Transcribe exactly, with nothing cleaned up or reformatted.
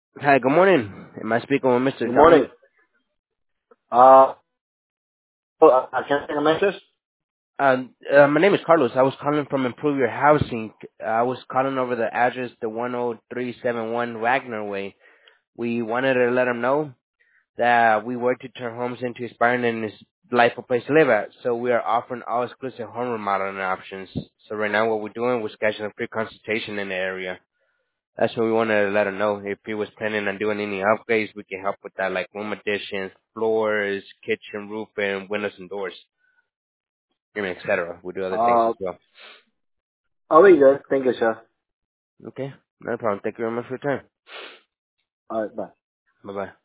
Hi, good morning. Am I speaking with Mister Good Dominic? morning. Uh, oh, uh, can I take a message? Uh, uh, my name is Carlos. I was calling from Improve Your Housing. I was calling over the address, the one oh three seven one Wagner Way. We wanted to let them know that we work to turn homes into inspiring and delightful place to live at. So we are offering all exclusive home remodeling options. So right now what we're doing, we're scheduling a free consultation in the area. That's what we wanted to let them know. If he was planning on doing any upgrades, we can help with that, like room additions, floors, kitchen, roofing, windows and doors. I mean, et cetera. We do other things Uh, as well. I'll be good. Thank you, sir. Okay, no problem. Thank you very much for your time. All right, bye. Bye bye.